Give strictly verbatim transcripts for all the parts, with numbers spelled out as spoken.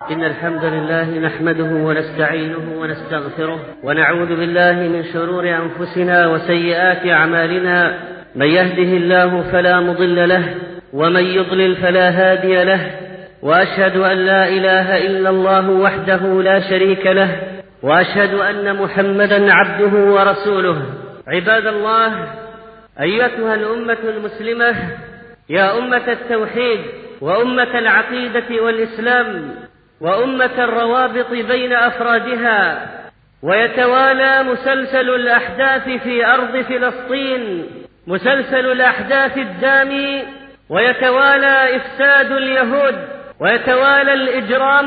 إن الحمد لله نحمده ونستعينه ونستغفره ونعوذ بالله من شرور أنفسنا وسيئات أعمالنا. من يهده الله فلا مضل له ومن يضلل فلا هادي له، وأشهد أن لا إله إلا الله وحده لا شريك له، وأشهد أن محمدا عبده ورسوله. عباد الله، أيتها الأمة المسلمة، يا أمة التوحيد وأمة العقيدة والإسلام وأمة الروابط بين أفرادها، ويتوالى مسلسل الأحداث في أرض فلسطين، مسلسل الأحداث الدامي، ويتوالى إفساد اليهود، ويتوالى الإجرام،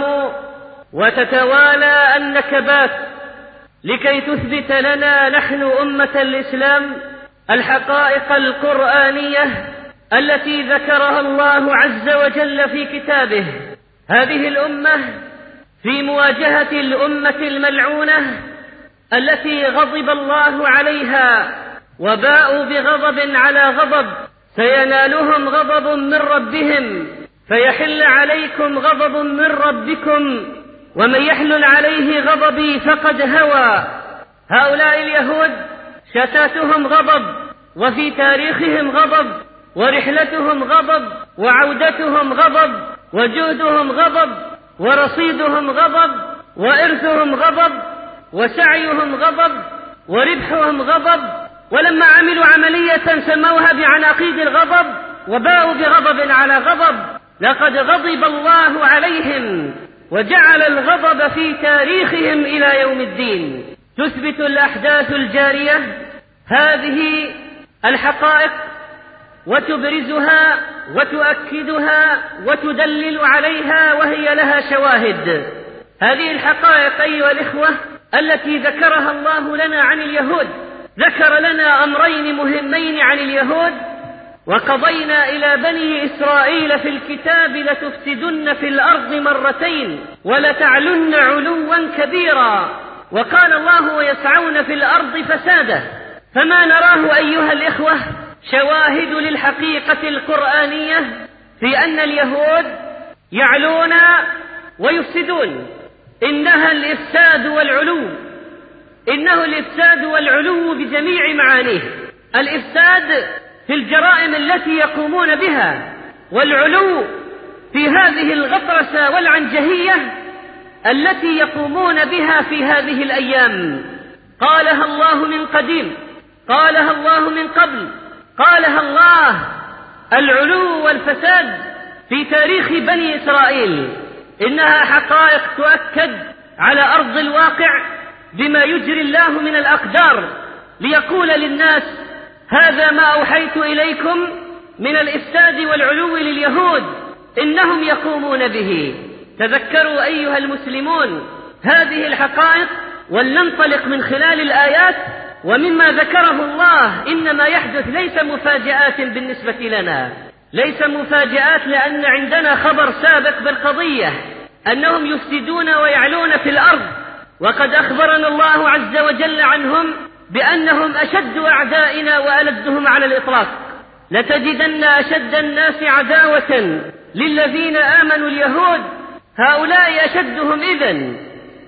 وتتوالى النكبات، لكي تثبت لنا نحن أمة الإسلام الحقائق القرآنية التي ذكرها الله عز وجل في كتابه. هذه الأمة في مواجهة الأمة الملعونة التي غضب الله عليها وباءوا بغضب على غضب، سينالهم غضب من ربهم، فيحل عليكم غضب من ربكم، ومن يحلل عليه غضبي فقد هوى. هؤلاء اليهود شتاتهم غضب، وفي تاريخهم غضب، ورحلتهم غضب، وعودتهم غضب، وجودهم غضب، ورصيدهم غضب، وإرثهم غضب، وسعيهم غضب، وربحهم غضب. ولما عملوا عملية سموها بعناقيد الغضب وباءوا بغضب على غضب. لقد غضب الله عليهم وجعل الغضب في تاريخهم إلى يوم الدين. تثبت الأحداث الجارية هذه الحقائق وتبرزها وتؤكدها وتدلل عليها، وهي لها شواهد. هذه الحقائق أيها الإخوة التي ذكرها الله لنا عن اليهود، ذكر لنا أمرين مهمين عن اليهود: وقضينا إلى بني إسرائيل في الكتاب لتفسدن في الأرض مرتين ولتعلن علوا كبيرا، وقال الله ويسعون في الأرض فسادا. فما نراه أيها الإخوة شواهد للحقيقة القرآنية في أن اليهود يعلون ويفسدون. إنها الإفساد والعلو، إنه الإفساد والعلو بجميع معانيه. الإفساد في الجرائم التي يقومون بها، والعلو في هذه الغطرسة والعنجهية التي يقومون بها في هذه الأيام. قالها الله من قديم، قالها الله من قبل، قالها الله. العلو والفساد في تاريخ بني إسرائيل إنها حقائق تؤكد على أرض الواقع بما يجري الله من الأقدار، ليقول للناس: هذا ما أوحيت إليكم من الإفساد والعلو لليهود، إنهم يقومون به. تذكروا أيها المسلمون هذه الحقائق، ولننطلق من خلال الآيات ومما ذكره الله. إنما يحدث ليس مفاجآت بالنسبة لنا، ليس مفاجآت، لأن عندنا خبر سابق بالقضية أنهم يفسدون ويعلون في الأرض، وقد أخبرنا الله عز وجل عنهم بأنهم أشد أعدائنا وألدهم على الإطلاق. لتجدن أشد الناس عداوة للذين آمنوا اليهود، هؤلاء أشدهم إذن.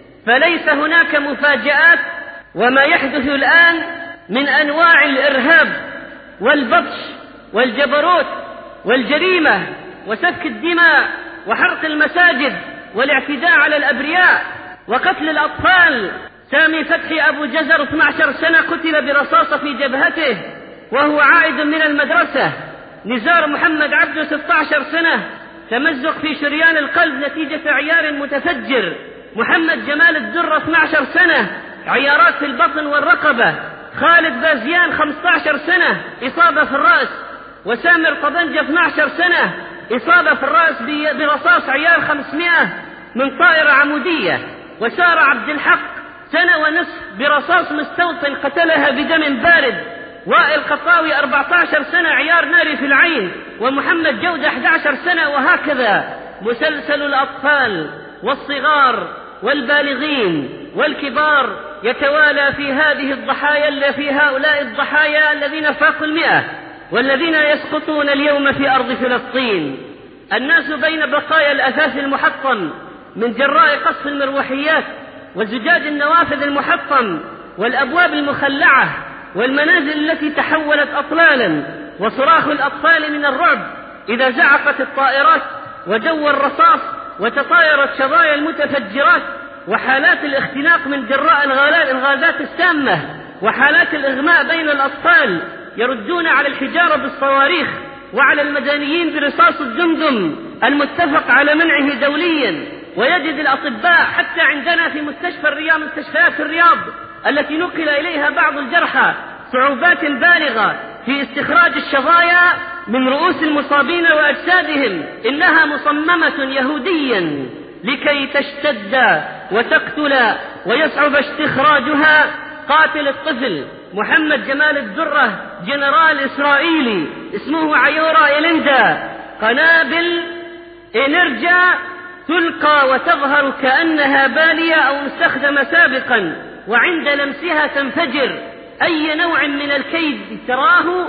فليس هناك مفاجآت. وما يحدث الآن من أنواع الإرهاب والبطش والجبروت والجريمة وسفك الدماء وحرق المساجد والاعتداء على الأبرياء وقتل الأطفال. سامي فتحي أبو جزر اثنتي عشرة سنة قتل برصاصة في جبهته وهو عائد من المدرسة. نزار محمد عبده ستة عشر سنة تمزق في شريان القلب نتيجة عيار متفجر. محمد جمال الدرة اثنتي عشرة سنة عيارات في البطن والرقبة. خالد بازيان خمسة عشر سنة إصابة في الرأس. وسامر طبنجة اثنتي عشرة سنة إصابة في الرأس برصاص عيار خمسمائة من طائرة عمودية. وسارة عبد الحق سنة ونصف برصاص مستوطن قتلها بدم بارد. وائل قطاوي أربعة عشر سنة عيار ناري في العين. ومحمد جودة أحد عشر سنة. وهكذا مسلسل الأطفال والصغار والبالغين والكبار يتوالى في هذه الضحايا، اللي في هؤلاء الضحايا الذين فاقوا المئة والذين يسقطون اليوم في أرض فلسطين. الناس بين بقايا الأثاث المحطم من جراء قصف المروحيات وزجاج النوافذ المحطم والأبواب المخلعة والمنازل التي تحولت أطلالا، وصراخ الأطفال من الرعب إذا زعقت الطائرات وجو الرصاص وتطايرت شظايا المتفجرات، وحالات الاختناق من جراء الغازات السامة، وحالات الإغماء بين الأطفال يردون على الحجارة بالصواريخ وعلى المدنيين برصاص الدمدم المتفق على منعه دوليا. ويجد الأطباء حتى عندنا في مستشفى الرياض مستشفيات الرياض التي نقل إليها بعض الجرحى صعوبات بالغة في استخراج الشظايا من رؤوس المصابين وأجسادهم، إنها مصممة يهوديا لكي تشتد وتقتل ويصعب استخراجها. قاتل الطفل محمد جمال الدرة جنرال إسرائيلي اسمه عيورا إليندا، قنابل إنرجا تلقى وتظهر كأنها بالية أو مستخدمة سابقا، وعند لمسها تنفجر. أي نوع من الكيد تراه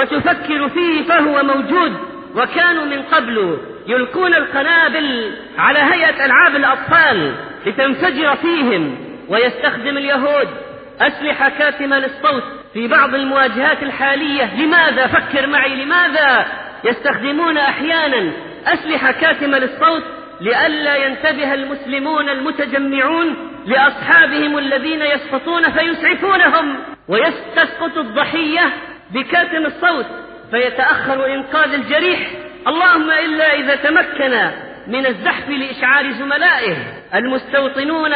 وتفكر فيه فهو موجود. وكانوا من قبل يلقون القنابل على هيئة ألعاب الأطفال لتنفجر فيهم. ويستخدم اليهود أسلحة كاتمة للصوت في بعض المواجهات الحالية. لماذا؟ فكر معي، لماذا يستخدمون أحيانا أسلحة كاتمة للصوت؟ لئلا ينتبه المسلمون المتجمعون لأصحابهم الذين يسقطون فيسعفونهم، ويستسقط الضحية بكاتم الصوت فيتأخر إنقاذ الجريح، اللهم إلا إذا تمكن من الزحف لإشعار زملائه. المستوطنون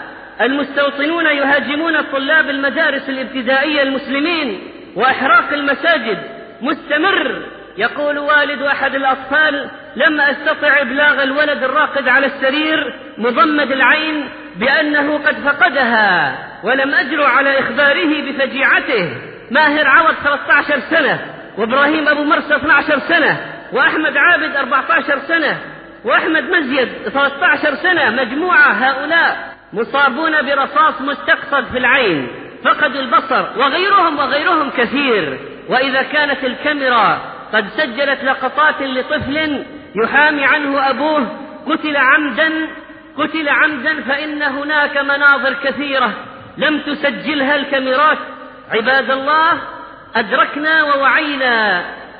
المستوطنون يهاجمون طلاب المدارس الابتدائية المسلمين، وإحراق المساجد مستمر. يقول والد أحد الأطفال: لم أستطع إبلاغ الولد الراقد على السرير مضمد العين بأنه قد فقدها، ولم أجرؤ على إخباره بفجيعته. ماهر عوض ثلاثة عشر سنة، وإبراهيم أبو مرسى اثني عشر سنة، وأحمد عابد أربعة عشر سنة، وأحمد مزيد ثلاثة عشر سنة. مجموعة هؤلاء مصابون برصاص مستقصد في العين، فقدوا البصر، وغيرهم وغيرهم كثير. وإذا كانت الكاميرا قد سجلت لقطات لطفل يحامي عنه أبوه قتل عمدا قتل عمدا فإن هناك مناظر كثيرة لم تسجلها الكاميرات. عباد الله، أدركنا ووعينا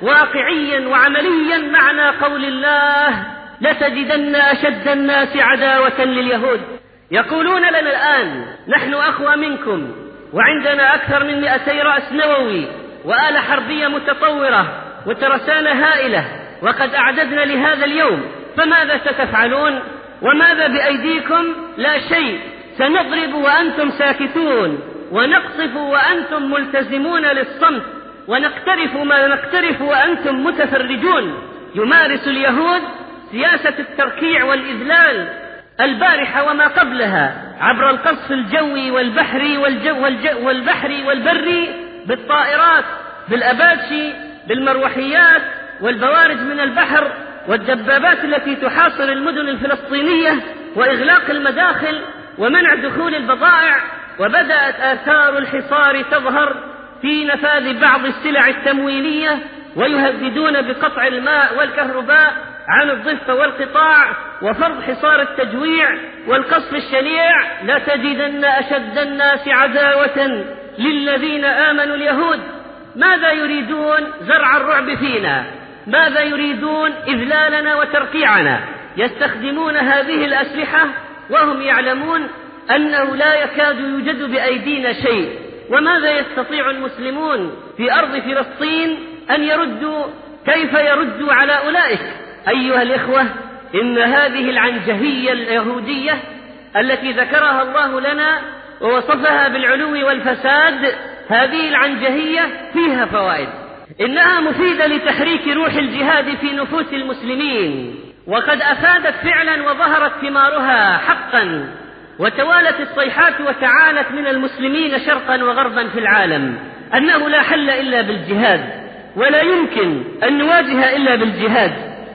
واقعيا وعمليا معنى قول الله: لتجدن أشد الناس عداوة لليهود. يقولون لنا الآن: نحن أقوى منكم، وعندنا أكثر من مئتي رأس نووي وآلة حربية متطورة وترسانة هائلة، وقد أعددنا لهذا اليوم، فماذا ستفعلون؟ وماذا بأيديكم؟ لا شيء. سنضرب وأنتم ساكتون، ونقصف وأنتم ملتزمون للصمت، ونقترف ما نقترف وأنتم متفرجون. يمارس اليهود سياسة التركيع والإذلال البارحة وما قبلها عبر القصف الجوي والبحري والجو والجو والبحري والبري، بالطائرات، بالأباتشي، بالمروحيات والبوارج من البحر، والدبابات التي تحاصر المدن الفلسطينية، وإغلاق المداخل ومنع دخول البضائع. وبدأت آثار الحصار تظهر في نفاذ بعض السلع التموينية، ويهددون بقطع الماء والكهرباء عن الضفة والقطاع، وفرض حصار التجويع والقصف الشنيع. لا تجدن أشد الناس عداوة للذين آمنوا اليهود. ماذا يريدون؟ زرع الرعب فينا. ماذا يريدون؟ إذلالنا وترقيعنا. يستخدمون هذه الأسلحة وهم يعلمون أنه لا يكاد يوجد بأيدينا شيء. وماذا يستطيع المسلمون في أرض فلسطين أن يردوا؟ كيف يردوا على أولئك؟ أيها الإخوة، إن هذه العنجهية اليهودية التي ذكرها الله لنا ووصفها بالعلو والفساد، هذه العنجهية فيها فوائد. إنها مفيدة لتحريك روح الجهاد في نفوس المسلمين، وقد أفادت فعلا وظهرت ثمارها حقا، وتوالت الصيحات وتعالت من المسلمين شرقا وغربا في العالم أنه لا حل إلا بالجهاد، ولا يمكن أن نواجه إلا بالجهاد.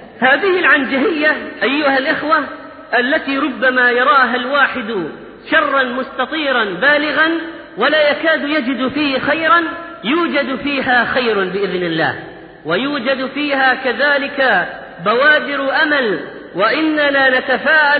هذه العنجهية أيها الإخوة التي ربما يراها الواحد شرا مستطيرا بالغا ولا يكاد يجد فيه خيرا، يوجد فيها خير بإذن الله، ويوجد فيها كذلك بوادر أمل. وإننا نتفاءل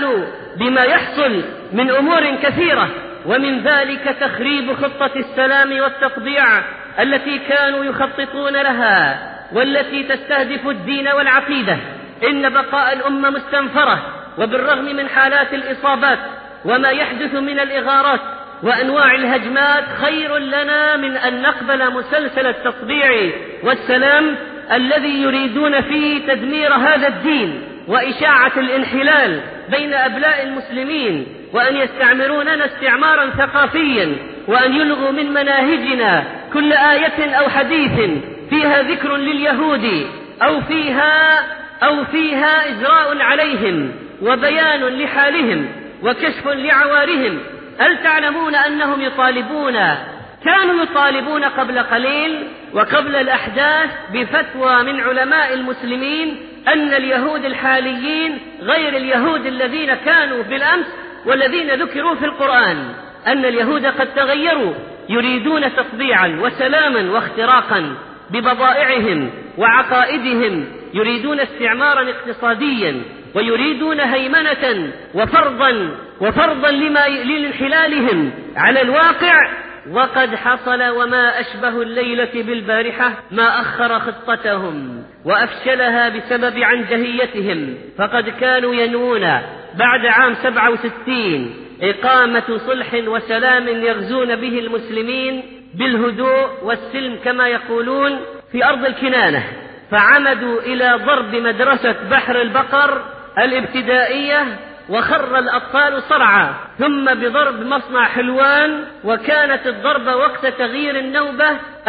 بما يحصل من أمور كثيرة، ومن ذلك تخريب خطة السلام والتطبيع التي كانوا يخططون لها والتي تستهدف الدين والعقيدة. إن بقاء الأمة مستنفرة، وبالرغم من حالات الإصابات وما يحدث من الإغارات وأنواع الهجمات خير لنا من أن نقبل مسلسل التطبيع والسلام الذي يريدون فيه تدمير هذا الدين وإشاعة الانحلال بين أبناء المسلمين، وأن يستعمروننا استعمارا ثقافيا، وأن يلغوا من مناهجنا كل آية أو حديث فيها ذكر لليهود أو فيها أو فيها إجراء عليهم وبيان لحالهم وكشف لعوارهم. هل تعلمون أنهم يطالبون كانوا يطالبون قبل قليل وقبل الأحداث بفتوى من علماء المسلمين أن اليهود الحاليين غير اليهود الذين كانوا بالأمس والذين ذكروا في القرآن، أن اليهود قد تغيروا، يريدون تطبيعا وسلاما واختراقا ببضائعهم وعقائدهم، يريدون استعمارا اقتصاديا، ويريدون هيمنة وفرضا وفرضا لما لانحلالهم على الواقع. وقد حصل وما أشبه الليلة بالبارحة، ما أخر خطتهم وأفشلها بسبب عنجهيتهم، فقد كانوا ينوون بعد عام سبعة وستين إقامة صلح وسلام يغزون به المسلمين بالهدوء والسلم كما يقولون في أرض الكنانة، فعمدوا إلى ضرب مدرسة بحر البقر الابتدائية وخر الأطفال صرعى، ثم بضرب مصنع حلوان، وكانت الضربة وقت تغيير النوبة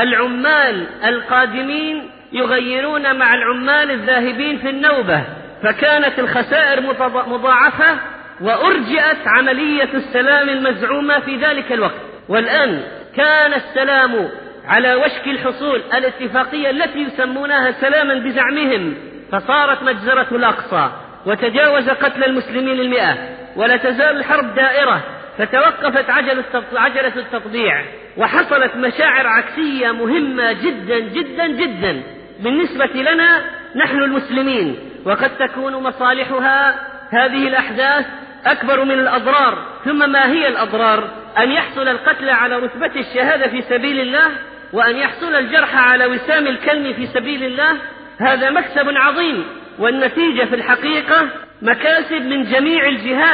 العمال القادمين يغيرون مع العمال الذاهبين في النوبة، فكانت الخسائر مضاعفة، وأرجئت عملية السلام المزعومة في ذلك الوقت. والآن كان السلام على وشك الحصول، الاتفاقية التي يسمونها سلاما بزعمهم، فصارت مجزرة الأقصى وتجاوز قتل المسلمين المئة، ولا تزال الحرب دائرة، فتوقفت عجلة التطبيع، وحصلت مشاعر عكسية مهمة جدا جدا جدا بالنسبة لنا نحن المسلمين، وقد تكون مصالحها هذه الأحداث أكبر من الأضرار. ثم ما هي الأضرار؟ أن يحصل القتل على رتبة الشهادة في سبيل الله، وأن يحصل الجرح على وسام الكلم في سبيل الله، هذا مكسب عظيم، والنتيجة في الحقيقة مكاسب من جميع الجهات.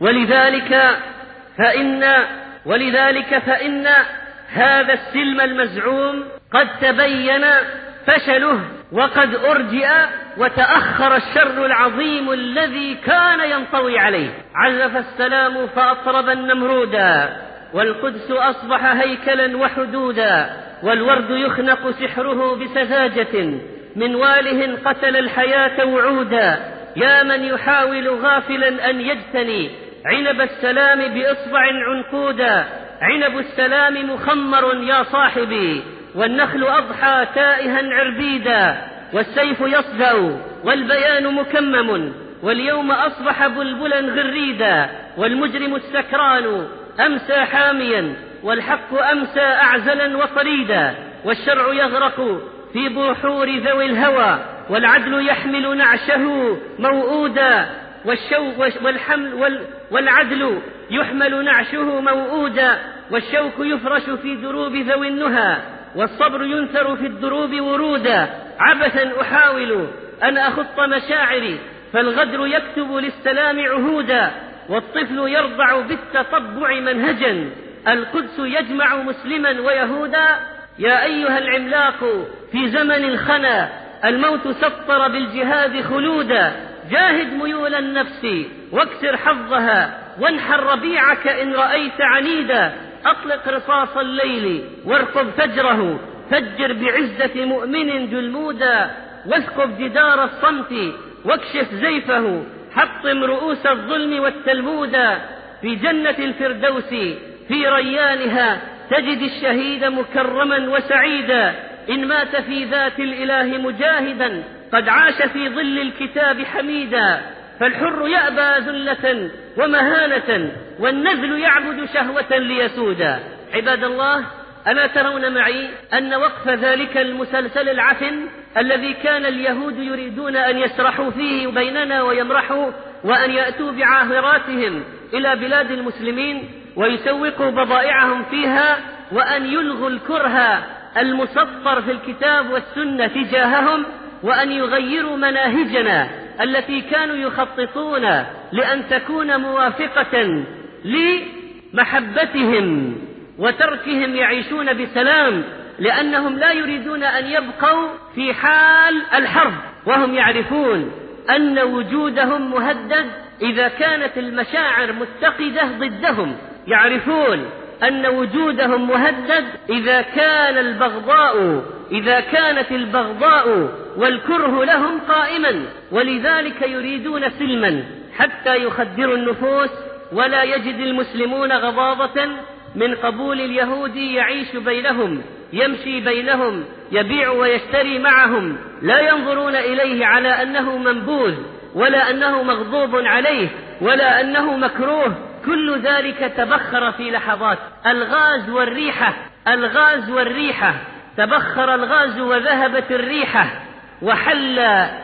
ولذلك فإن ولذلك فإن هذا السلم المزعوم قد تبين فشله، وقد أرجئ وتأخر الشر العظيم الذي كان ينطوي عليه. عزف السلام فأطرب النمرودا، والقدس أصبح هيكلا وحدودا، والورد يخنق سحره بسذاجة، من واله قتل الحياة وعودا. يا من يحاول غافلا أن يجتني عنب السلام بإصبع عنقودا، عنب السلام مخمر يا صاحبي، والنخل أضحى تائها عربيدا، والسيف يصدأ والبيان مكمم، واليوم أصبح بلبلا غريدا، والمجرم السكران أمسى حاميا، والحق أمسى أعزلا وطريدا، والشرع يغرق في بحور ذوي الهوى، والعدل يحمل نعشه موؤودا، والحمل والعدل يحمل نعشه موؤودا، والشوك يفرش في دروب ذوي النهى، والصبر ينثر في الدروب ورودا. عبثا أحاول أن أخط مشاعري، فالغدر يكتب للسلام عهودا، والطفل يرضع بالتطبع منهجا، القدس يجمع مسلما ويهودا. يا أيها العملاق في زمن الخنا، الموت سطر بالجهاد خلودا، جاهد ميول النفس واكسر حظها، وانحر ربيعك إن رأيت عنيدا، أطلق رصاص الليل وارقب فجره، فجر بعزة مؤمن جلمودا، واثقب جدار الصمت واكشف زيفه، حطم رؤوس الظلم والتلمودا. في جنة الفردوس في ريانها تجد الشهيد مكرما وسعيدا، إن مات في ذات الإله مجاهدا، قد عاش في ظل الكتاب حميدا. فالحر يأبى ذلة ومهانة، والنذل يعبد شهوة ليسودا. عباد الله، ألا ترون معي أن وقف ذلك المسلسل العفن الذي كان اليهود يريدون أن يسرحوا فيه بيننا ويمرحوا وأن يأتوا بعاهراتهم إلى بلاد المسلمين ويسوقوا بضائعهم فيها، وأن يلغوا الكره المسطر في الكتاب والسنة تجاههم، وأن يغيروا مناهجنا التي كانوا يخططون لأن تكون موافقة لمحبتهم وتركهم يعيشون بسلام، لأنهم لا يريدون أن يبقوا في حال الحرب، وهم يعرفون أن وجودهم مهدد إذا كانت المشاعر متقدة ضدهم، يعرفون أن وجودهم مهدد إذا كان البغضاء إذا كانت البغضاء والكره لهم قائما، ولذلك يريدون سلما حتى يخدروا النفوس، ولا يجد المسلمون غضاضة من قبول اليهود يعيش بينهم، يمشي بينهم، يبيع ويشتري معهم، لا ينظرون إليه على أنه منبوذ ولا أنه مغضوب عليه ولا أنه مكروه. كل ذلك تبخر في لحظات. الغاز والريحة الغاز والريحة تبخر الغاز وذهبت الريحة، وحل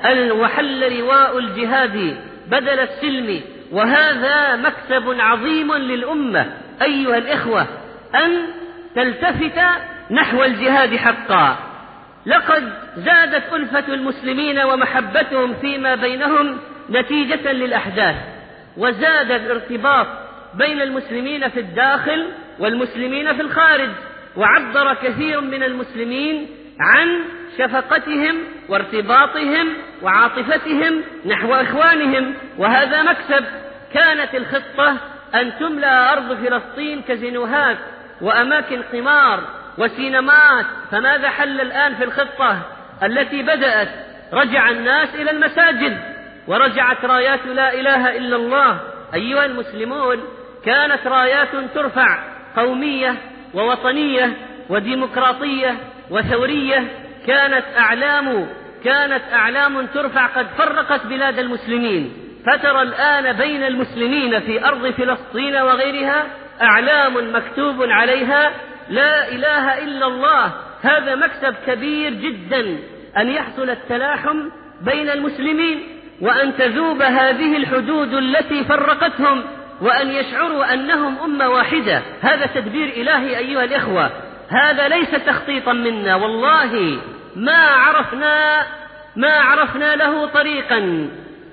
وحل لواء الجهاد بدل السلم، وهذا مكسب عظيم للأمة أيها الإخوة، أن تلتفت نحو الجهاد حقا. لقد زادت ألفة المسلمين ومحبتهم فيما بينهم نتيجة للأحداث، وزاد الارتباط بين المسلمين في الداخل والمسلمين في الخارج، وعبر كثير من المسلمين عن شفقتهم وارتباطهم وعاطفتهم نحو إخوانهم، وهذا مكسب. كانت الخطة أن تملأ أرض فلسطين كزينوهات وأماكن قمار وسينمات، فماذا حل الآن في الخطة التي بدأت؟ رجع الناس إلى المساجد ورجعت رايات لا إله إلا الله. أيها المسلمون، كانت رايات ترفع قومية ووطنية وديمقراطية وثورية، كانت أعلام كانت أعلام ترفع قد فرقت بلاد المسلمين، فترى الآن بين المسلمين في أرض فلسطين وغيرها أعلام مكتوب عليها لا إله إلا الله. هذا مكسب كبير جدا أن يحصل التلاحم بين المسلمين، وأن تذوب هذه الحدود التي فرقتهم، وأن يشعروا أنهم أمة واحدة. هذا تدبير إلهي أيها الإخوة، هذا ليس تخطيطا منا، والله ما عرفنا ما عرفنا له طريقا،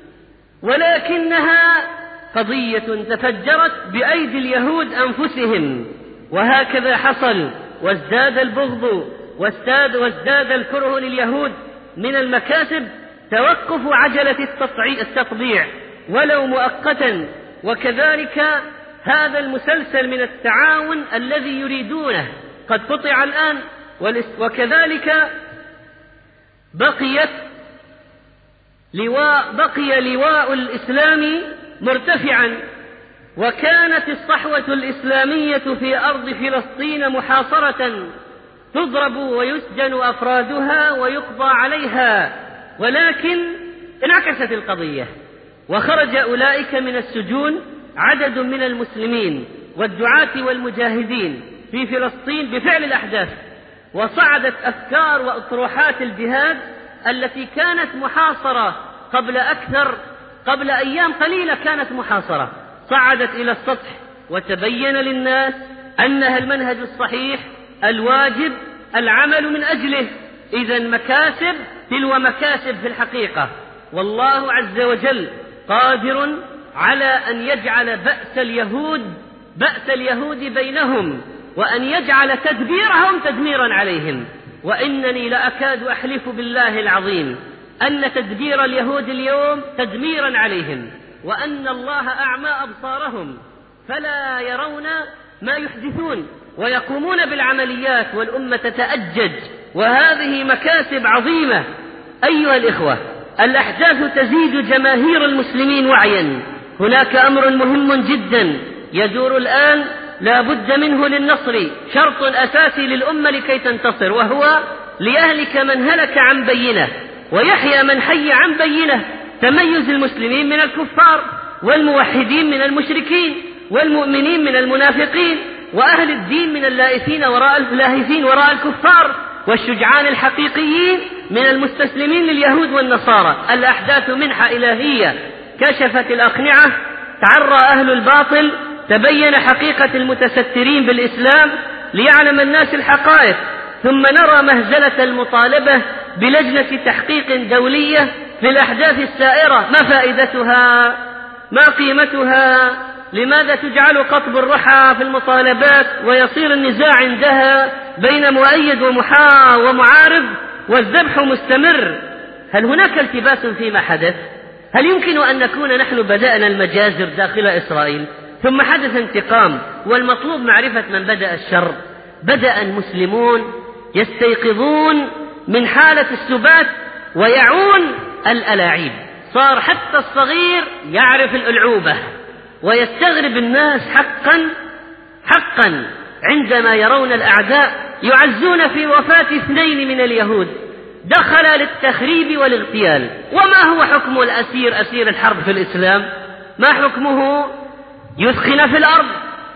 ولكنها قضية تفجرت بأيدي اليهود أنفسهم، وهكذا حصل، وازداد البغض وازداد, وازداد الكره لليهود. من المكاسب توقف عجلة التطبيع ولو مؤقتا، وكذلك هذا المسلسل من التعاون الذي يريدونه قد قطع الآن، وكذلك بقيت لواء بقي لواء الإسلام مرتفعا، وكانت الصحوة الإسلامية في أرض فلسطين محاصرة، تضرب ويسجن أفرادها ويقضى عليها، ولكن انعكست القضية وخرج أولئك من السجون عدد من المسلمين والدعاة والمجاهدين في فلسطين بفعل الأحداث، وصعدت أفكار وأطروحات الجهاد التي كانت محاصرة قبل أكثر قبل أيام قليلة كانت محاصرة، صعدت إلى السطح وتبين للناس أنها المنهج الصحيح الواجب العمل من أجله. إذن مكاسب تلو مكاسب في الحقيقة، والله عز وجل قادر على أن يجعل بأس اليهود بأس اليهود بينهم، وأن يجعل تدبيرهم تدميرا عليهم. وإنني لأكاد أحلف بالله العظيم أن تدبير اليهود اليوم تدميرا عليهم، وأن الله أعمى أبصارهم فلا يرون ما يحدثون، ويقومون بالعمليات والأمة تتأجج، وهذه مكاسب عظيمة. أيها الإخوة، الأحداث تزيد جماهير المسلمين وعيا. هناك أمر مهم جدا يدور الآن لا بد منه للنصر، شرط أساسي للأمة لكي تنتصر، وهو ليهلك من هلك عن بينه ويحيى من حي عن بينه. تميز المسلمين من الكفار، والموحدين من المشركين، والمؤمنين من المنافقين، وأهل الدين من اللائفين وراء اللاهفين وراء الكفار، والشجعان الحقيقيين من المستسلمين لليهود والنصارى. الأحداث منحة إلهية كشفت الأقنعة، تعرى أهل الباطل، تبين حقيقة المتسترين بالإسلام ليعلم الناس الحقائق، ثم نرى مهزلة المطالبة بلجنة تحقيق دولية في الأحداث السائرة. ما فائدتها؟ ما قيمتها؟ لماذا تجعل قطب الرحى في المطالبات ويصير النزاع عندها بين مؤيد ومحا ومعارض والذبح مستمر؟ هل هناك التباس فيما حدث؟ هل يمكن أن نكون نحن بدأنا المجازر داخل إسرائيل ثم حدث انتقام، والمطلوب معرفة من بدأ الشر؟ بدأ المسلمون يستيقظون من حالة السبات ويعون الألاعيب، صار حتى الصغير يعرف الألعوبة، ويستغرب الناس حقا حقا عندما يرون الأعداء يعزون في وفاة اثنين من اليهود دخل للتخريب والاغتيال. وما هو حكم الأسير أسير الحرب في الإسلام؟ ما حكمه؟ يثخن في الأرض،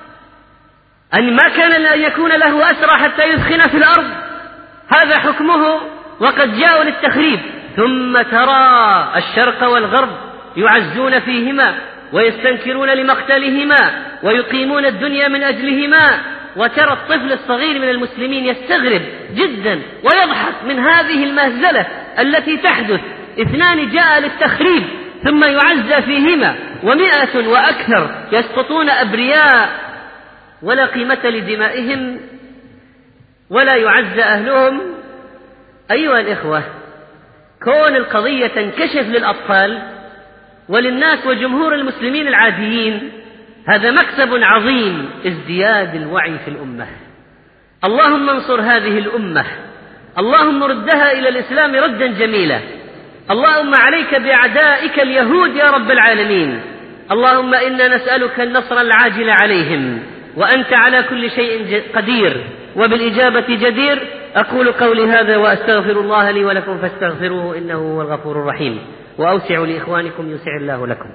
أن ما كان أن يكون له أسرى حتى يثخن في الأرض، هذا حكمه، وقد جاءوا للتخريب. ثم ترى الشرق والغرب يعزون فيهما ويستنكرون لمقتلهما ويقيمون الدنيا من أجلهما، وترى الطفل الصغير من المسلمين يستغرب جدا ويضحك من هذه المهزلة التي تحدث. اثنان جاء للتخريب ثم يعزى فيهما، ومئة وأكثر يسقطون أبرياء ولا قيمة لدمائهم ولا يعزى أهلهم. أيها الإخوة، كون القضية تنكشف للأطفال وللناس وجمهور المسلمين العاديين هذا مكسب عظيم، ازدياد الوعي في الأمة. اللهم انصر هذه الأمة، اللهم ردها إلى الإسلام ردا جميلا. اللهم عليك بأعدائك اليهود يا رب العالمين. اللهم إنا نسألك النصر العاجل عليهم، وأنت على كل شيء قدير وبالإجابة جدير. أقول قولي هذا وأستغفر الله لي ولكم فاستغفروه إنه هو الغفور الرحيم، وأوسعوا لإخوانكم يسع الله لكم.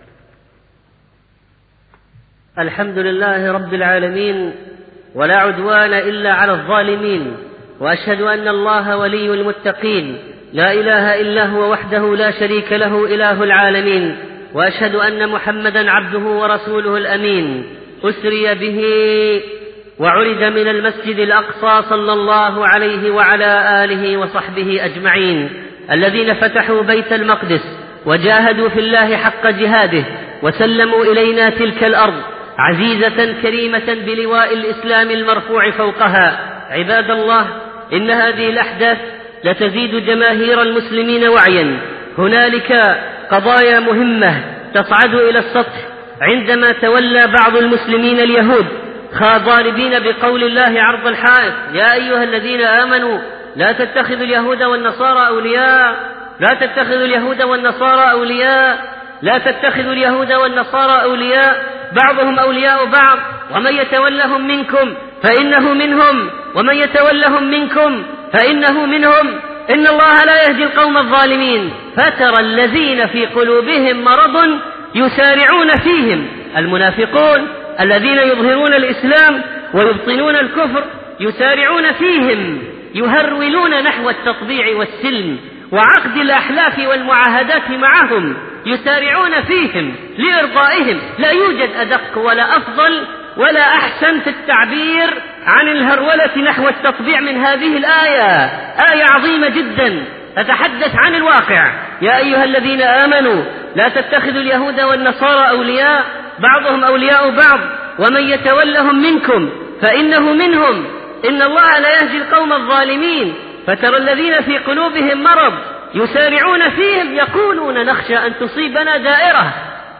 الحمد لله رب العالمين، ولا عدوان إلا على الظالمين، وأشهد أن الله ولي المتقين، لا إله إلا هو وحده لا شريك له إله العالمين، وأشهد أن محمدا عبده ورسوله الأمين، أسري به وعرج من المسجد الأقصى صلى الله عليه وعلى آله وصحبه أجمعين، الذين فتحوا بيت المقدس وجاهدوا في الله حق جهاده وسلموا إلينا تلك الأرض عزيزة كريمة بلواء الإسلام المرفوع فوقها. عباد الله، إن هذه الأحداث لتزيد جماهير المسلمين وعيا. هنالك قضايا مهمة تصعد إلى السطح عندما تولى بعض المسلمين اليهود ضاربين بقول الله عرض الحائط: يا أيها الذين آمنوا لا تتخذوا اليهود والنصارى أولياء لا تتخذوا اليهود والنصارى أولياء لا تتخذوا اليهود والنصارى أولياء بعضهم أولياء بعض ومن يتولهم منكم فإنه منهم ومن يتولهم منكم فإنه منهم إن الله لا يهدي القوم الظالمين. فترى الذين في قلوبهم مرض يسارعون فيهم، المنافقون الذين يظهرون الإسلام ويبطنون الكفر، يسارعون فيهم، يهرولون نحو التطبيع والسلم وعقد الأحلاف والمعاهدات معهم، يسارعون فيهم لإرضائهم. لا يوجد أدق ولا أفضل ولا أحسن في التعبير عن الهرولة نحو التطبيع من هذه الآية. آية عظيمة جدا تتحدث عن الواقع. يا أيها الذين آمنوا لا تتخذوا اليهود والنصارى أولياء بعضهم أولياء بعض ومن يتولهم منكم فإنه منهم إن الله لا يهدي القوم الظالمين. فترى الذين في قلوبهم مرض يسارعون فيهم يقولون نخشى أن تصيبنا دائرة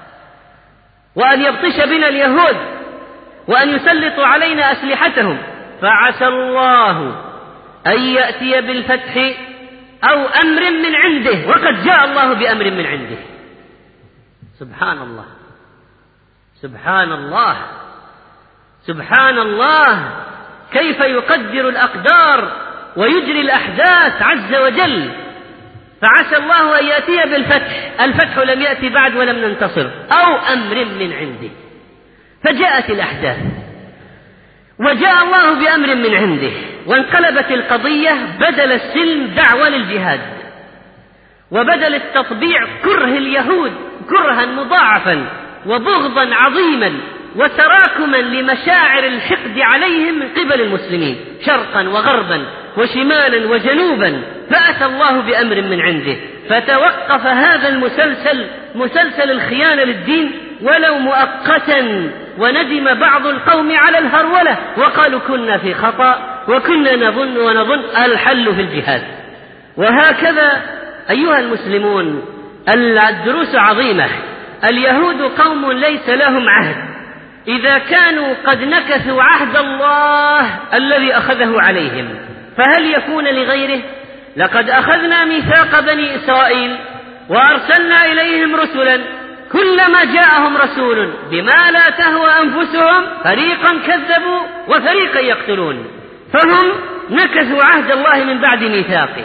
وأن يبطش بنا اليهود وأن يسلطوا علينا أسلحتهم، فعسى الله أن يأتي بالفتح أو أمر من عنده، وقد جاء الله بأمر من عنده. سبحان الله سبحان الله سبحان الله، كيف يقدر الأقدار ويجري الأحداث عز وجل. فعسى الله أن يأتي بالفتح، الفتح لم يأتي بعد ولم ننتصر، أو أمر من عنده. فجاءت الأحداث وجاء الله بأمر من عنده، وانقلبت القضية بدل السلم دعوة للجهاد، وبدل التطبيع كره اليهود كرها مضاعفا وبغضا عظيما وتراكما لمشاعر الحقد عليهم من قبل المسلمين شرقا وغربا وشمالا وجنوبا. فأتى الله بأمر من عنده فتوقف هذا المسلسل مسلسل الخيانة للدين ولو مؤقتا، وندم بعض القوم على الهرولة وقالوا كنا في خطأ وكنا نظن ونظن الحل في الجهاد. وهكذا أيها المسلمون الدروس عظيمة. اليهود قوم ليس لهم عهد، إذا كانوا قد نكثوا عهد الله الذي أخذه عليهم فهل يكون لغيره؟ لقد أخذنا ميثاق بني إسرائيل وأرسلنا إليهم رسلا كلما جاءهم رسول بما لا تهوى أنفسهم فريقا كذبوا وفريقا يقتلون، فهم نكثوا عهد الله من بعد ميثاقه.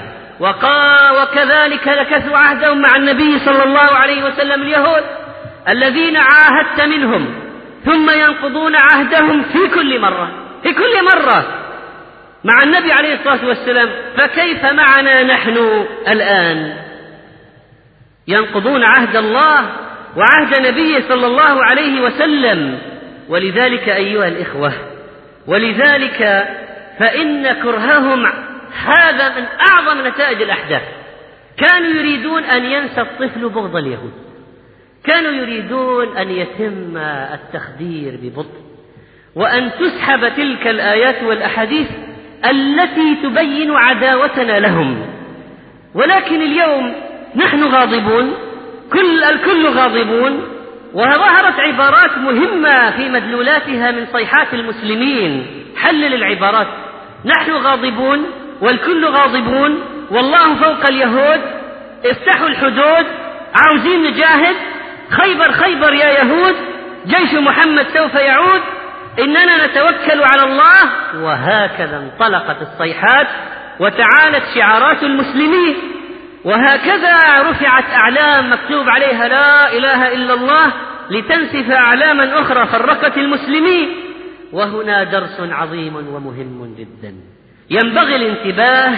وكذلك نكثوا عهدهم مع النبي صلى الله عليه وسلم اليهود الذين عاهدت منهم ثم ينقضون عهدهم في كل مرة في كل مرة مع النبي عليه الصلاة والسلام، فكيف معنا نحن الآن؟ ينقضون عهد الله وعهد نبيه صلى الله عليه وسلم. ولذلك أيها الإخوة، ولذلك فإن كرههم هذا من أعظم نتائج الأحداث. كانوا يريدون أن ينسى الطفل بغض اليهود، كانوا يريدون أن يتم التخدير ببطء وأن تسحب تلك الآيات والأحاديث التي تبين عداوتنا لهم. ولكن اليوم نحن غاضبون، كل الكل غاضبون، وظهرت عبارات مهمة في مدلولاتها من صيحات المسلمين. حلل العبارات: نحن غاضبون والكل غاضبون، والله فوق اليهود، افتحوا الحدود، عاوزين نجاهد، خيبر خيبر يا يهود، جيش محمد سوف يعود، إننا نتوكل على الله. وهكذا انطلقت الصيحات وتعالت شعارات المسلمين، وهكذا رفعت أعلام مكتوب عليها لا إله إلا الله لتنسف أعلاما أخرى فرقت المسلمين. وهنا درس عظيم ومهم جدا، ينبغي الانتباه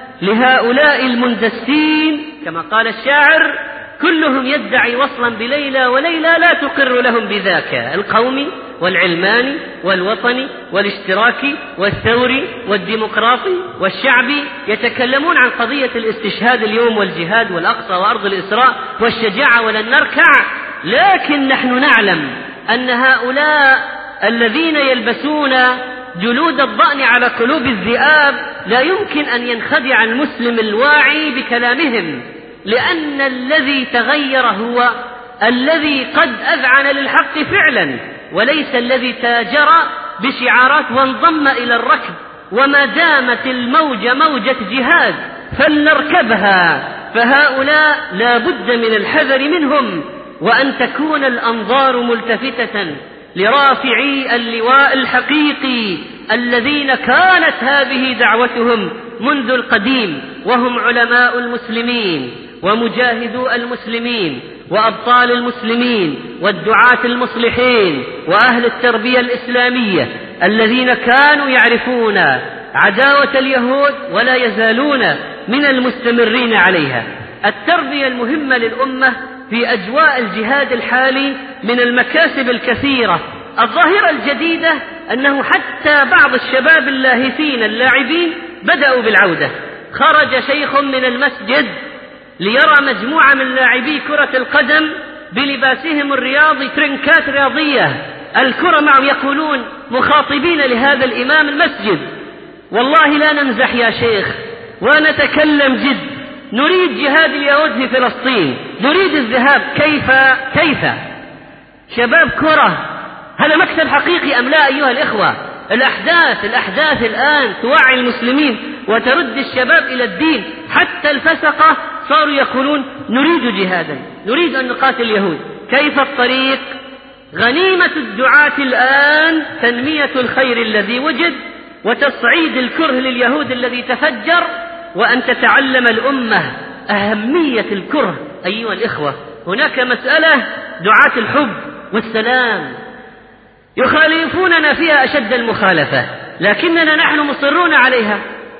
لهؤلاء المندسين كما قال الشاعر: كلهم يدعي وصلا بليلى وليلى لا تقر لهم بذاك، القومي والعلماني والوطني والاشتراكي والثوري والديمقراطي والشعبي يتكلمون عن قضية الاستشهاد اليوم والجهاد والأقصى وأرض الإسراء والشجاعة ولن نركع. لكن نحن نعلم أن هؤلاء الذين يلبسون جلود الضأن على قلوب الذئاب لا يمكن أن ينخدع المسلم الواعي بكلامهم، لأن الذي تغير هو الذي قد أذعن للحق فعلا، وليس الذي تاجر بشعارات وانضم إلى الركب. وما دامت الموجة موجة جهاد فلنركبها، فهؤلاء لا بد من الحذر منهم، وأن تكون الأنظار ملتفتة لرافعي اللواء الحقيقي الذين كانت هذه دعوتهم منذ القديم، وهم علماء المسلمين ومجاهدو المسلمين وأبطال المسلمين والدعاة المصلحين وأهل التربية الإسلامية الذين كانوا يعرفون عداوة اليهود ولا يزالون من المستمرين عليها. التربية المهمة للأمة في أجواء الجهاد الحالي من المكاسب الكثيرة. الظاهرة الجديدة أنه حتى بعض الشباب اللاهثين اللاعبين بدأوا بالعودة. خرج شيخ من المسجد ليرى مجموعة من لاعبي كرة القدم بلباسهم الرياضي ترنكات رياضية، الكرة معهم، يقولون مخاطبين لهذا الإمام المسجد: والله لا نمزح يا شيخ ونتكلم جد، نريد جهاد اليهود في فلسطين، نريد الذهاب. كيف كيف شباب كرة، هذا مكسب حقيقي أم لا أيها الإخوة؟ الأحداث الأحداث الآن توعي المسلمين وترد الشباب إلى الدين. حتى الفسقة صاروا يقولون نريد جهادا، نريد أن نقاتل اليهود. كيف الطريق؟ غنيمة الدعاة الآن تنمية الخير الذي وجد وتصعيد الكره لليهود الذي تفجر، وأن تتعلم الأمة أهمية الكره. أيها الإخوة، هناك مسألة دعاة الحب والسلام يخالفوننا فيها أشد المخالفة، لكننا نحن مصرون عليها.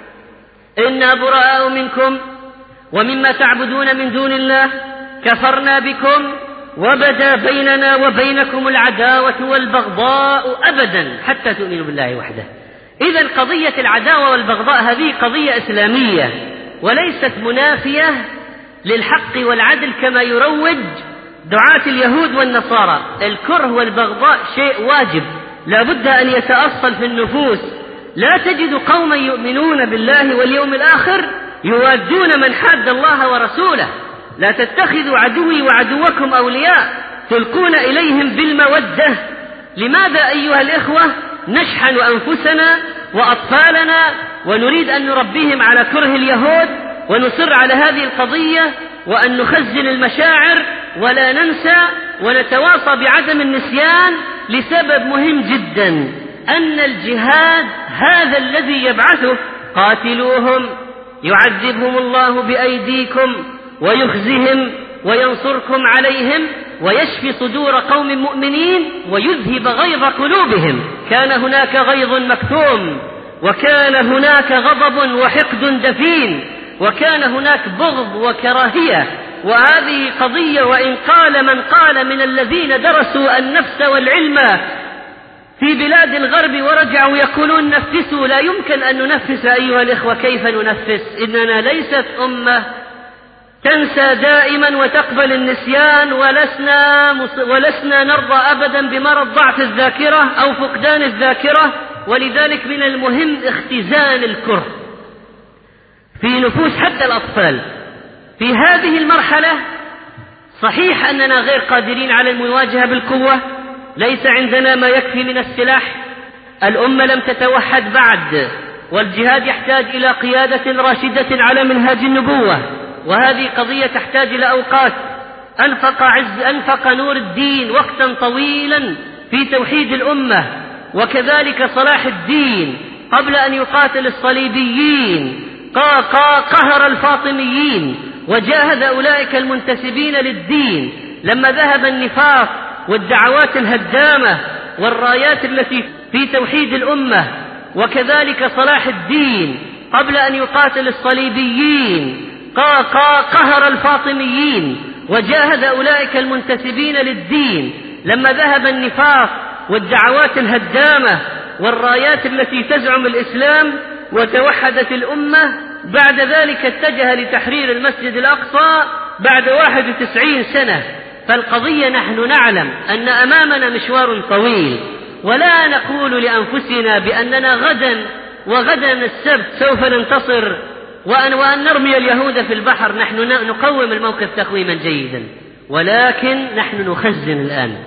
إنا براء منكم ومما تعبدون من دون الله كفرنا بكم وبدا بيننا وبينكم العداوة والبغضاء أبدا حتى تؤمنوا بالله وحده. إذن قضية العداوة والبغضاء هذه قضية إسلامية وليست منافية للحق والعدل كما يروج دعاة اليهود والنصارى. الكره والبغضاء شيء واجب لا بد أن يتأصل في النفوس. لا تجد قوما يؤمنون بالله واليوم الآخر يوادون من حاد الله ورسوله. لا تتخذوا عدوي وعدوكم أولياء تلقون إليهم بالمودة. لماذا أيها الإخوة نشحن أنفسنا وأطفالنا ونريد أن نربيهم على كره اليهود ونصر على هذه القضية وأن نخزن المشاعر ولا ننسى ونتواصى بعدم النسيان لسبب مهم جدا، أن الجهاد هذا الذي يبعثه قاتلوهم يعذبهم الله بأيديكم ويخزهم وينصركم عليهم ويشفي صدور قوم مؤمنين ويذهب غيظ قلوبهم. كان هناك غيظ مكتوم وكان هناك غضب وحقد دفين وكان هناك بغض وكراهية، وهذه قضية وإن قال من قال من الذين درسوا النفس والعلم في بلاد الغرب ورجعوا يقولون نفسوا، لا يمكن أن ننفس أيها الإخوة. كيف ننفس؟ إننا ليست أمة تنسى دائما وتقبل النسيان، ولسنا, ولسنا نرضى أبدا بمرض ضعف الذاكرة أو فقدان الذاكرة. ولذلك من المهم اختزان الكره في نفوس حتى الأطفال. في هذه المرحلة صحيح أننا غير قادرين على المواجهة بالقوة، ليس عندنا ما يكفي من السلاح، الأمة لم تتوحد بعد، والجهاد يحتاج إلى قيادة راشدة على منهاج النبوة، وهذه قضية تحتاج إلى أوقات. أنفق, عز أنفق نور الدين وقتا طويلا في توحيد الأمة، وكذلك صلاح الدين قبل أن يقاتل الصليبيين قهر الفاطميين وجاهد أولئك المنتسبين للدين. لما ذهب النفاق والدعوات الهدامة والرايات التي في توحيد الأمة، وكذلك صلاح الدين قبل أن يقاتل الصليبيين قهر الفاطميين وجاهد أولئك المنتسبين للدين. لما ذهب النفاق والدعوات الهدامة والرايات التي تزعم الإسلام وتوحدت الأمة، بعد ذلك اتجه لتحرير المسجد الأقصى بعد واحد وتسعين سنة. فالقضية نحن نعلم أن أمامنا مشوار طويل، ولا نقول لأنفسنا بأننا غدا وغدا السبت سوف ننتصر وأن, وأن نرمي اليهود في البحر. نحن نقوم الموقف تقويما جيدا، ولكن نحن نخزن الآن،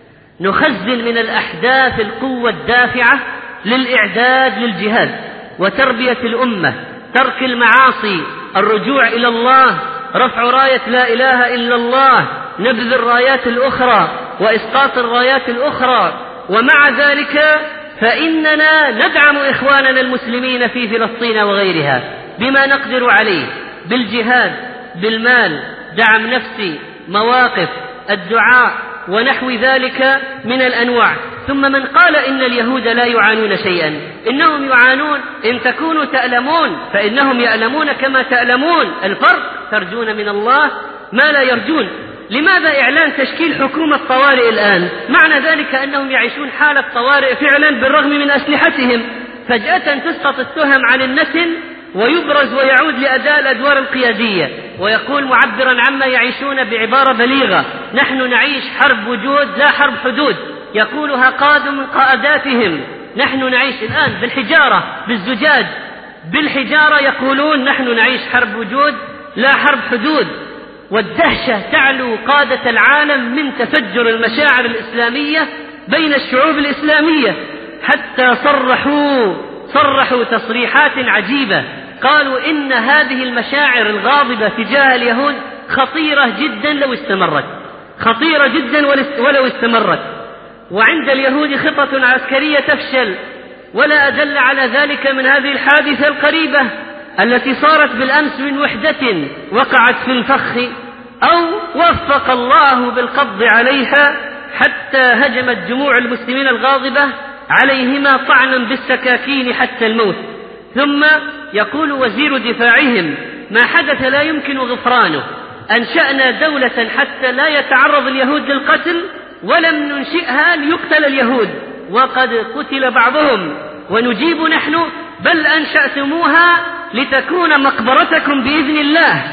نخزن من الأحداث القوة الدافعة للإعداد للجهاد وتربية الأمة، ترك المعاصي، الرجوع إلى الله، رفع راية لا إله إلا الله، نبذ الرايات الأخرى وإسقاط الرايات الأخرى. ومع ذلك فإننا ندعم إخواننا المسلمين في فلسطين وغيرها بما نقدر عليه، بالجهاد، بالمال، دعم نفسي، مواقف، الدعاء ونحو ذلك من الأنواع. ثم من قال إن اليهود لا يعانون شيئا، إنهم يعانون. إن تكونوا تألمون فإنهم يألمون كما تألمون. الفرق ترجون من الله ما لا يرجون. لماذا إعلان تشكيل حكومة طوارئ الآن؟ معنى ذلك أنهم يعيشون حالة طوارئ فعلا بالرغم من أسلحتهم. فجأة تسقط التهم عن النتن ويبرز ويعود لأداء الأدوار القيادية، ويقول معبرا عما يعيشون بعبارة بليغة: نحن نعيش حرب وجود لا حرب حدود. يقولها قاد من قاداتهم. نحن نعيش الآن بالحجارة، بالزجاج، بالحجارة يقولون نحن نعيش حرب وجود لا حرب حدود. والدهشة تعلو قادة العالم من تفجر المشاعر الإسلامية بين الشعوب الإسلامية، حتى صرحوا صرحوا تصريحات عجيبة. قالوا إن هذه المشاعر الغاضبة تجاه اليهود خطيرة جدا لو استمرت، خطيرة جدا ولو استمرت. وعند اليهود خطط عسكرية تفشل، ولا أدل على ذلك من هذه الحادثة القريبة التي صارت بالأمس من وحدة وقعت في الفخ أو وفق الله بالقبض عليها حتى هجمت جموع المسلمين الغاضبة عليهما طعنا بالسكاكين حتى الموت. ثم يقول وزير دفاعهم: ما حدث لا يمكن غفرانه، أنشأنا دولة حتى لا يتعرض اليهود للقتل، ولم ننشئها ليقتل اليهود وقد قتل بعضهم، ونجيب نحن بل أنشأتموها لتكون مقبرتكم بإذن الله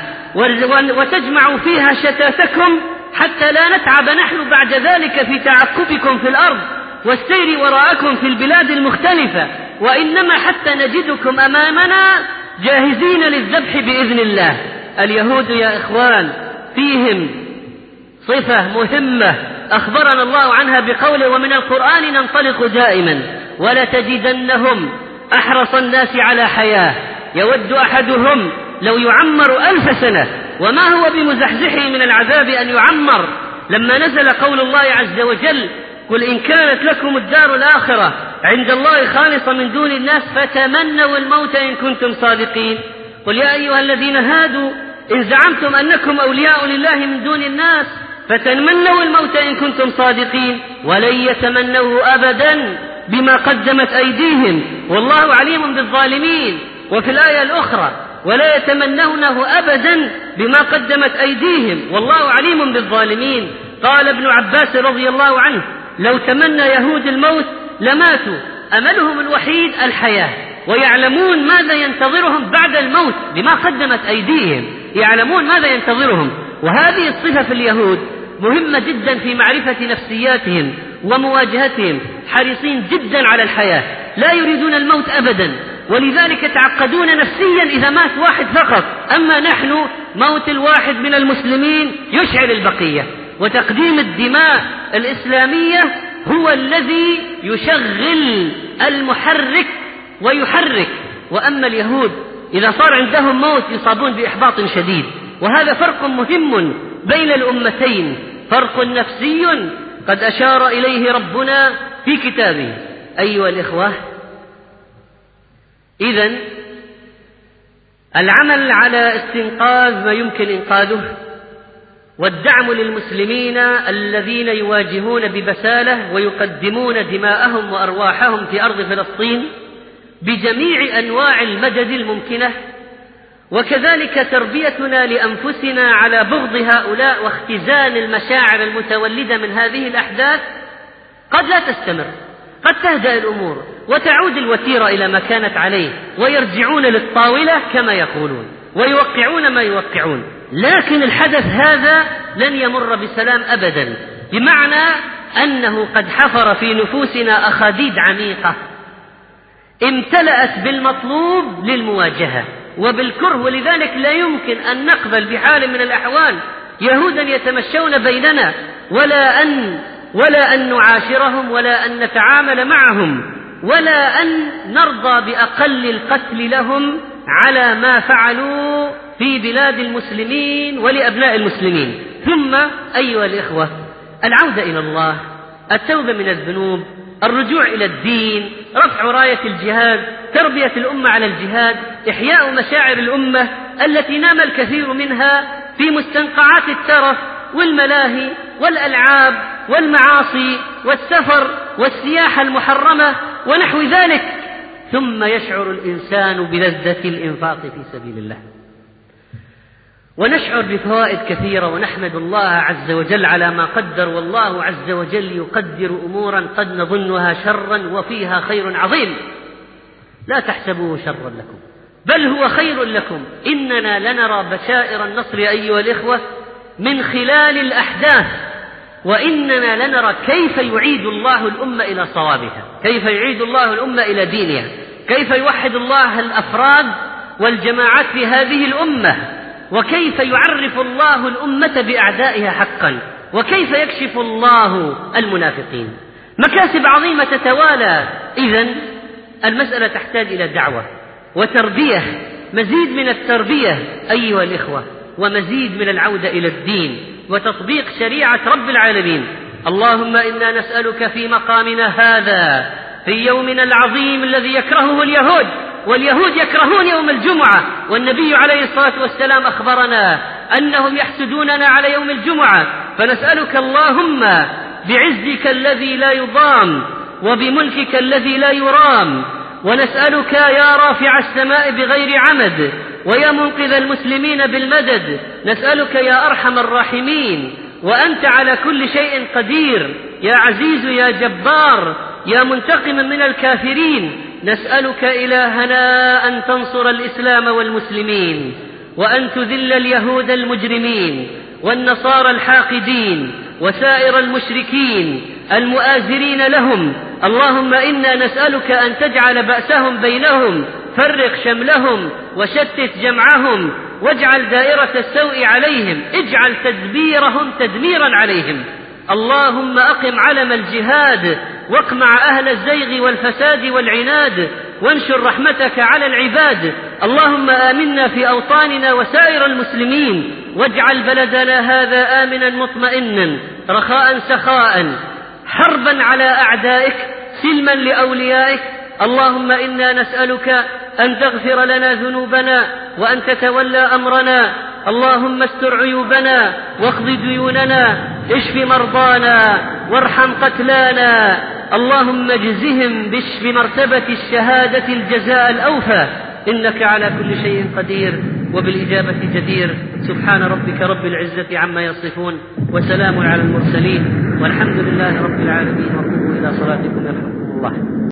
وتجمعوا فيها شتاتكم حتى لا نتعب نحن بعد ذلك في تعقبكم في الأرض والسير وراءكم في البلاد المختلفة، وإنما حتى نجدكم أمامنا جاهزين للذبح بإذن الله. اليهود يا إخوان فيهم صفة مهمة أخبرنا الله عنها بقوله: ومن القرآن ننطلق دائما ولتجدنهم أحرص الناس على حياة يود أحدهم لو يعمر ألف سنة وما هو بمزحزحه من العذاب أن يعمر. لما نزل قول الله عز وجل: قل إن كانت لكم الدار الآخرة عند الله خالصة من دون الناس فتمنوا الموت إن كنتم صادقين. قل يا أيها الذين هادوا إن زعمتم أنكم أولياء لله من دون الناس فتمنوا الموت إن كنتم صادقين ولن يتمنوا أبدا بما قدمت أيديهم والله عليم بالظالمين. وفي الآية الأخرى: ولا يتمنونه أبدا بما قدمت أيديهم والله عليم بالظالمين. قال ابن عباس رضي الله عنه: لو تمنى يهود الموت لماتوا، أملهم الوحيد الحياة، ويعلمون ماذا ينتظرهم بعد الموت بما قدمت أيديهم، يعلمون ماذا ينتظرهم. وهذه الصفة في اليهود مهمة جدا في معرفة نفسياتهم ومواجهتهم، حريصين جدا على الحياة، لا يريدون الموت أبدا، ولذلك يتعقدون نفسيا إذا مات واحد فقط. أما نحن موت الواحد من المسلمين يشعل البقية، وتقديم الدماء الإسلامية هو الذي يشغل المحرك ويحرك. وأما اليهود إذا صار عندهم موت يصابون بإحباط شديد. وهذا فرق مهم بين الأمتين، فرق نفسي قد أشار إليه ربنا في كتابه. أيها الإخوة، إذن العمل على استنقاذ ما يمكن إنقاذه، والدعم للمسلمين الذين يواجهون ببسالة ويقدمون دماءهم وأرواحهم في أرض فلسطين بجميع أنواع المدد الممكنة، وكذلك تربيتنا لأنفسنا على بغض هؤلاء واختزان المشاعر المتولدة من هذه الأحداث قد لا تستمر، قد تهدأ الأمور وتعود الوتيرة إلى ما كانت عليه ويرجعون للطاولة كما يقولون ويوقعون ما يوقعون. لكن الحدث هذا لن يمر بسلام أبدا، بمعنى أنه قد حفر في نفوسنا أخاديد عميقة امتلأت بالمطلوب للمواجهة وبالكره، ولذلك لا يمكن أن نقبل بحال من الأحوال يهودا يتمشون بيننا ولا أن ولا أن نعاشرهم ولا أن نتعامل معهم ولا أن نرضى بأقل القتل لهم على ما فعلوا في بلاد المسلمين ولأبناء المسلمين. ثم أيها الإخوة، العودة إلى الله، التوبة من الذنوب، الرجوع إلى الدين، رفع راية الجهاد، تربية الأمة على الجهاد، إحياء مشاعر الأمة التي نام الكثير منها في مستنقعات الترف والملاهي والألعاب والمعاصي والسفر والسياحة المحرمة ونحو ذلك. ثم يشعر الإنسان بلذة الإنفاق في سبيل الله، ونشعر بفوائد كثيرة، ونحمد الله عز وجل على ما قدر، والله عز وجل يقدر أمورا قد نظنها شرا وفيها خير عظيم. لا تحسبوه شرا لكم بل هو خير لكم، إننا لنرى بشائر النصر أيها الإخوة من خلال الأحداث، وإننا لنرى كيف يعيد الله الأمة إلى صوابها، كيف يعيد الله الأمة إلى دينها، كيف يوحد الله الأفراد والجماعات في هذه الأمة، وكيف يعرف الله الأمة بأعدائها حقا، وكيف يكشف الله المنافقين. مكاسب عظيمة تتوالى. إذن المسألة تحتاج إلى دعوة وتربية، مزيد من التربية أيها الإخوة، ومزيد من العودة إلى الدين وتطبيق شريعة رب العالمين. اللهم إنا نسألك في مقامنا هذا في يومنا العظيم الذي يكرهه اليهود، واليهود يكرهون يوم الجمعة، والنبي عليه الصلاة والسلام أخبرنا أنهم يحسدوننا على يوم الجمعة، فنسألك اللهم بعزك الذي لا يضام وبملكك الذي لا يرام، ونسألك يا رافع السماء بغير عمد ويا منقذ المسلمين بالمدد نسألك يا أرحم الراحمين، وأنت على كل شيء قدير، يا عزيز يا جبار يا منتقم من الكافرين، نسألك إلهنا أن تنصر الإسلام والمسلمين، وأن تذل اليهود المجرمين والنصارى الحاقدين وسائر المشركين المؤازرين لهم. اللهم إنا نسألك أن تجعل بأسهم بينهم، فرق شملهم وشتت جمعهم، واجعل دائرة السوء عليهم، اجعل تدبيرهم تدميرا عليهم. اللهم أقم علم الجهاد، واقمع أهل الزيغ والفساد والعناد، وانشر رحمتك على العباد. اللهم آمنا في أوطاننا وسائر المسلمين، واجعل بلدنا هذا آمنا مطمئنا رخاء سخاء، حربا على أعدائك سلما لأوليائك. اللهم إنا نسألك أن تغفر لنا ذنوبنا وأن تتولى أمرنا. اللهم استر عيوبنا واقض ديوننا، اشف مرضانا وارحم قتلانا. اللهم اجزهم بمرتبة الشهادة الجزاء الأوفى، إنك على كل شيء قدير وبالإجابة جدير. سبحان ربك رب العزة عما يصفون، وسلام على المرسلين، والحمد لله رب العالمين، وقوموا إلى صلاتكم يرحمكم الله.